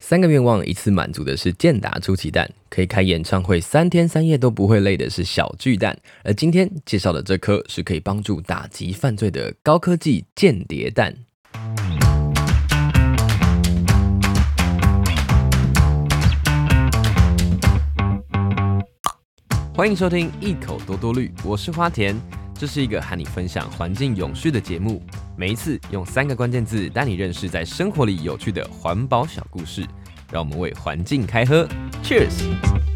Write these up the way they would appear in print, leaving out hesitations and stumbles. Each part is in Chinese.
三个愿望一次满足的是健达出奇蛋，可以开演唱会3天3夜都不会累的是小巨蛋，而今天介绍的这颗是可以帮助打击犯罪的高科技间谍蛋。欢迎收听一口多多绿，我是花田，这是一个和你分享环境永续的节目，每一次用3个关键字带你认识在生活里有趣的环保小故事，让我们为环境开喝 ，Cheers！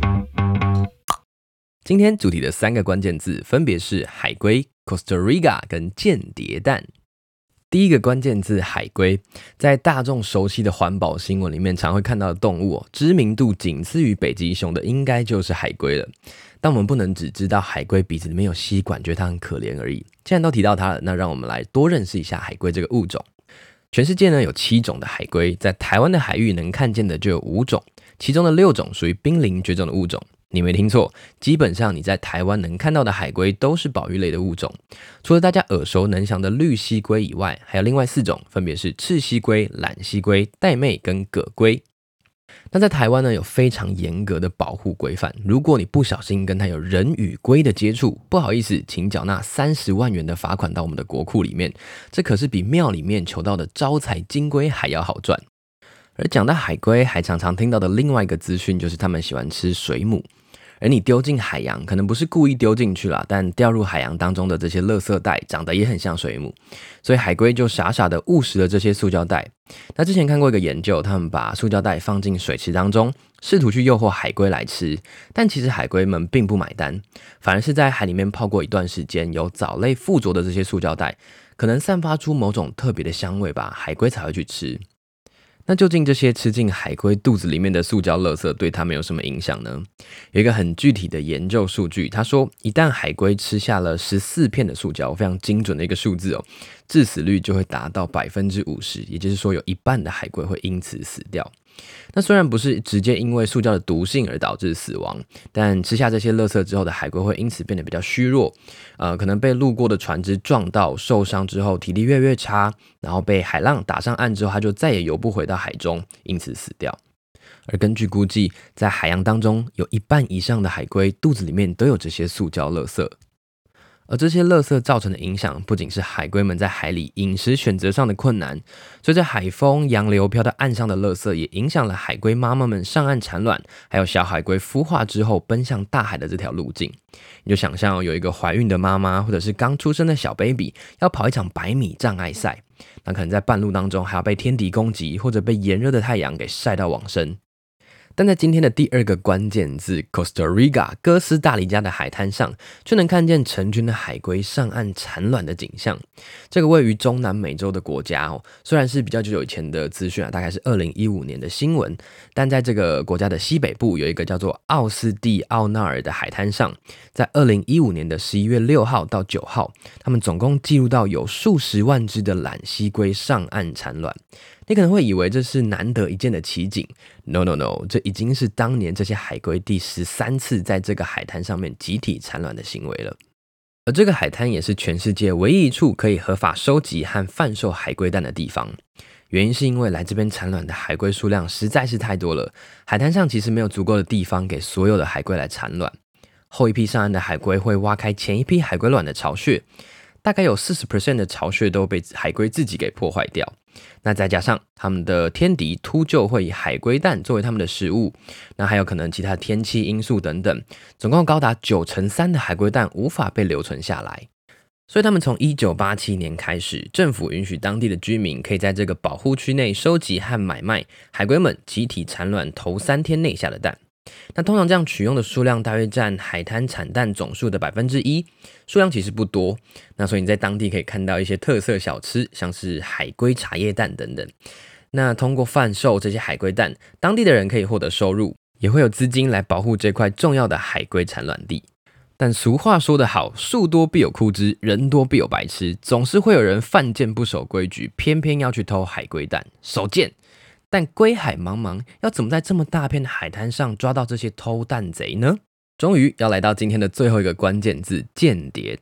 今天主题的3个关键字分别是海龟、Costa Rica 跟间谍蛋。第一个关键字海龟，在大众熟悉的环保新闻里面常会看到的动物知名度仅次于北极熊的应该就是海龟了。但我们不能只知道海龟鼻子里面有吸管，觉得它很可怜而已。既然都提到它了，那让我们来多认识一下海龟这个物种。全世界呢有7种的海龟，在台湾的海域能看见的就有5种，其中的6种属于濒临绝种的物种。你没听错，基本上你在台湾能看到的海龟都是保育类的物种，除了大家耳熟能详的绿蜥龟以外，还有另外4种，分别是赤蜥龟、懒蜥龟、玳瑁跟蛤龟。那在台湾呢，有非常严格的保护规范，如果你不小心跟它有人与龟的接触，不好意思，请缴纳30万元的罚款到我们的国库里面，这可是比庙里面求到的招财金龟还要好赚。而讲到海龟，还常常听到的另外一个资讯就是他们喜欢吃水母。而你丢进海洋，可能不是故意丢进去啦，但掉入海洋当中的这些垃圾袋长得也很像水母，所以海龟就傻傻的误食了这些塑胶袋。那之前看过一个研究，他们把塑胶袋放进水池当中，试图去诱惑海龟来吃，但其实海龟们并不买单，反而是在海里面泡过一段时间，有藻类附着的这些塑胶袋，可能散发出某种特别的香味吧，海龟才会去吃。那究竟这些吃进海龟肚子里面的塑胶垃圾对它们有什么影响呢？有一个很具体的研究数据，他说一旦海龟吃下了14片的塑胶，非常精准的一个数字致死率就会达到 50%， 也就是说有一半的海龟会因此死掉。那虽然不是直接因为塑胶的毒性而导致死亡，但吃下这些垃圾之后的海龟会因此变得比较虚弱，可能被路过的船只撞到受伤之后体力越来越差，然后被海浪打上岸之后它就再也游不回到海中，因此死掉。而根据估计，在海洋当中有一半以上的海龟肚子里面都有这些塑胶垃圾。而这些垃圾造成的影响，不仅是海龟们在海里饮食选择上的困难，随着海风、洋流飘到岸上的垃圾，也影响了海龟妈妈们上岸产卵，还有小海龟孵化之后奔向大海的这条路径。你就想象有一个怀孕的妈妈，或者是刚出生的小 baby， 要跑一场100米障碍赛，那可能在半路当中还要被天敌攻击，或者被炎热的太阳给晒到往生。但在今天的第2个关键字 Costa Rica 哥斯大黎加的海滩上，却能看见成群的海龟上岸产卵的景象。这个位于中南美洲的国家虽然是比较久以前的资讯大概是2015年的新闻，但在这个国家的西北部有一个叫做奥斯蒂奥纳尔的海滩上，在2015年的11月6号到9号，他们总共记录到有数十万只的懒蜥龟上岸产卵。你可能会以为这是难得一见的奇景 ，No， 这已经是当年这些海龟第13次在这个海滩上面集体产卵的行为了。而这个海滩也是全世界唯一一处可以合法收集和贩售海龟蛋的地方。原因是因为来这边产卵的海龟数量实在是太多了，海滩上其实没有足够的地方给所有的海龟来产卵。后一批上岸的海龟会挖开前一批海龟卵的巢穴，大概有 40% 的巢穴都被海龟自己给破坏掉。那再加上他们的天敌秃鹫会以海龟蛋作为他们的食物，那还有可能其他天气因素等等，总共高达93%的海龟蛋无法被留存下来。所以他们从1987年开始，政府允许当地的居民可以在这个保护区内收集和买卖海龟们集体产卵头3天内下的蛋。那通常这样取用的数量大约占海滩产蛋总数的 1%， 数量其实不多。那所以你在当地可以看到一些特色小吃，像是海龟茶叶蛋等等。那通过贩售这些海龟蛋，当地的人可以获得收入，也会有资金来保护这块重要的海龟产卵地。但俗话说得好，树多必有枯枝，人多必有白痴，总是会有人犯贱不守规矩，偏偏要去偷海龟蛋，手贱。但龟海茫茫，要怎么在这么大片的海滩上抓到这些偷蛋贼呢？终于要来到今天的最后一个关键字——间谍蛋。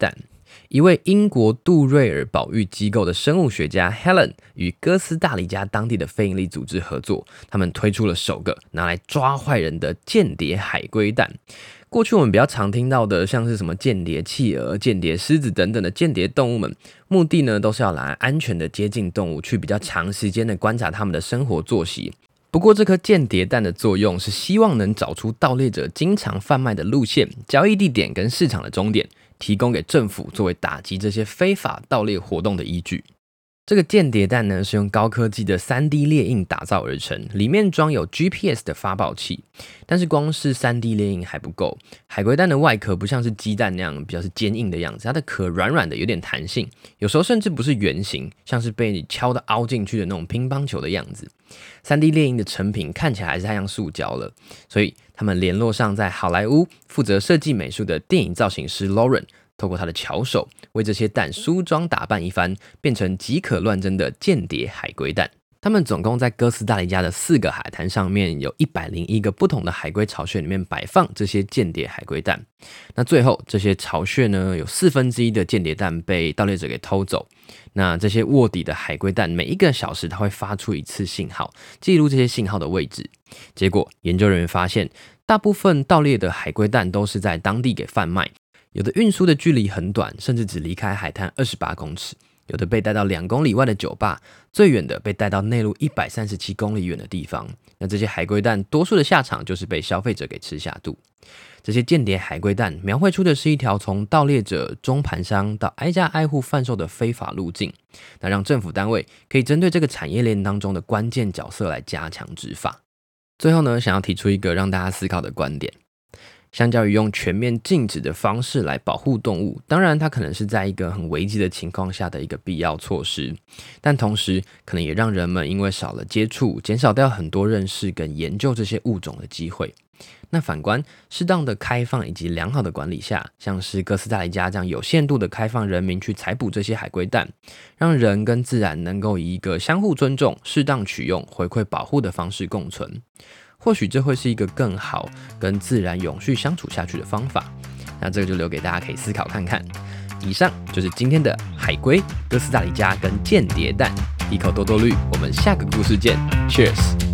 一位英国杜瑞尔保育机构的生物学家 Helen 与哥斯达黎加当地的非营利组织合作，他们推出了首个拿来抓坏人的间谍海龟蛋。过去我们比较常听到的，像是什么间谍企鹅、间谍狮子等等的间谍动物们，目的呢都是要来安全的接近动物，去比较长时间的观察他们的生活作息。不过这颗间谍蛋的作用是希望能找出盗猎者经常贩卖的路线、交易地点跟市场的终点，提供给政府作为打击这些非法盗猎活动的依据。这个间谍蛋呢，是用高科技的 3D 列印打造而成，里面装有 GPS 的发报器。但是光是 3D 列印还不够，海龟蛋的外壳不像是鸡蛋那样比较是坚硬的样子，它的壳软软的，有点弹性，有时候甚至不是圆形，像是被你敲的凹进去的那种乒乓球的样子。3D 列印的成品看起来还是太像塑胶了，所以他们联络上在好莱坞负责设计美术的电影造型师 Lauren，透过他的巧手，为这些蛋梳妆打扮一番，变成即可乱真的间谍海龟蛋。他们总共在哥斯达黎加的4个海滩上面，有101个不同的海龟巢穴里面摆放这些间谍海龟蛋。那最后这些巢穴呢，有1/4的间谍蛋被盗猎者给偷走。那这些卧底的海龟蛋，每1个小时它会发出一次信号，记录这些信号的位置。结果研究人员发现，大部分盗猎的海龟蛋都是在当地给贩卖。有的运输的距离很短，甚至只离开海滩28公尺；有的被带到2公里外的酒吧，最远的被带到内陆137公里远的地方。那这些海龟蛋多数的下场就是被消费者给吃下肚。这些间谍海龟蛋描绘出的是一条从盗猎者、中盘商到挨家挨户贩售的非法路径，那让政府单位可以针对这个产业链当中的关键角色来加强执法。最后呢，想要提出一个让大家思考的观点。相较于用全面禁止的方式来保护动物，当然它可能是在一个很危急的情况下的一个必要措施，但同时可能也让人们因为少了接触，减少掉很多认识跟研究这些物种的机会。那反观适当的开放以及良好的管理下，像是哥斯达黎加这样有限度的开放人民去采捕这些海龟蛋，让人跟自然能够以一个相互尊重、适当取用、回馈保护的方式共存。或许这会是一个更好跟自然永续相处下去的方法，那这个就留给大家可以思考看看。以上就是今天的海龟、哥斯达黎加跟间谍蛋，一口多多绿，我们下个故事见 ，Cheers。